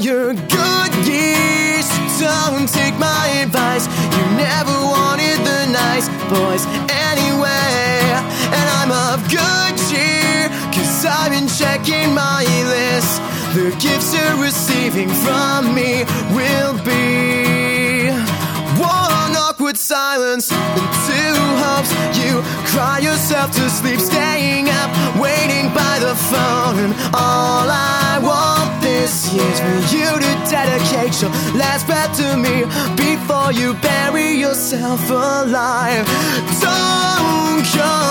your good years. Don't take my advice. You never wanted the nice boys anyway. And I'm of good cheer, 'cause I've been checking my list. The gifts you're receiving from me will be one awkward silence and two hopes. You cry yourself to sleep, staying up, waiting by the phone. And all I want this year's for you to dedicate your last breath to me before you bury yourself alive. Don't come